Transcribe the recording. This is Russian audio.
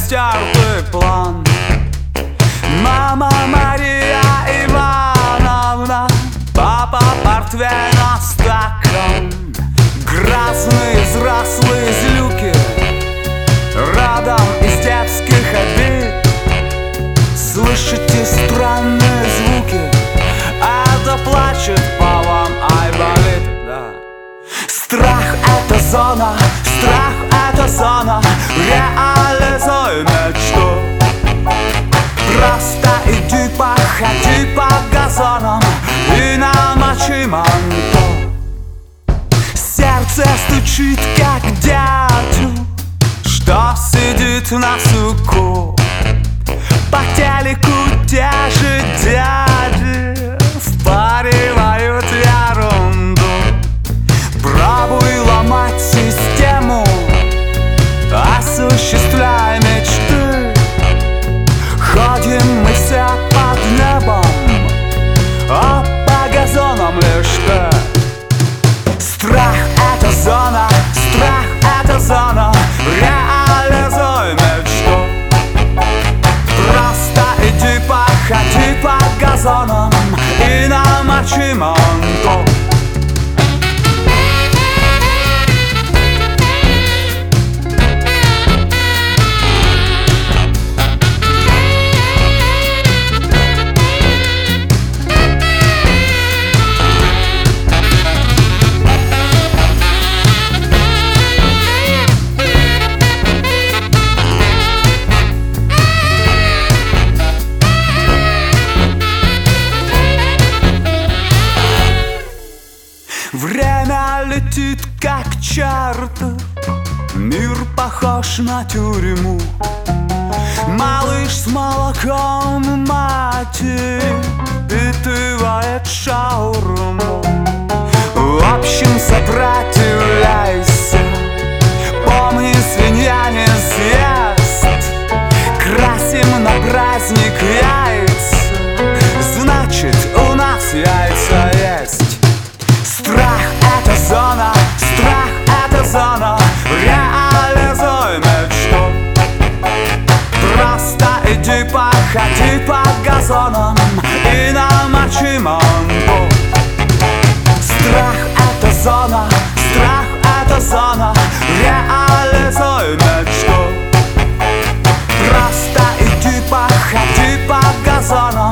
стертый план. Мама Мария Ивановна, папа портвейн на стакан. Грязные взрослые злюки, родом из детских обид. Слышите странные звуки, это плачет по вам, ай, болит, да. Страх — это зона, страх — это зона. Реализуй мечту. Просто иди походи по газонам и намочи манту. Сердце стучит, как дятел, что сидит на суку. По телеку те же дяди впаривают ерунду. Пробуй ломать систему, осуществляй мечты. Ходим мы все под небом, а по газонам лишь ты. Страх — это зона, страх — это зона. Реализуй мечту. Просто иди походи по газонам и намочи манту. Время летит, как чартер, мир похож на тюрьму. Малыш с молоком матери впитывает шаурму. В общем, сопротивляйся, помни, свинья не съест. Красим на праздник яйца, значит, у нас яйца есть. Страх — это зона, страх — это зона. Реализуй мечту. Просто иди походи по газонам и намочи манту. Страх — это зона, страх — это зона. Реализуй мечту. Просто иди походи по газонам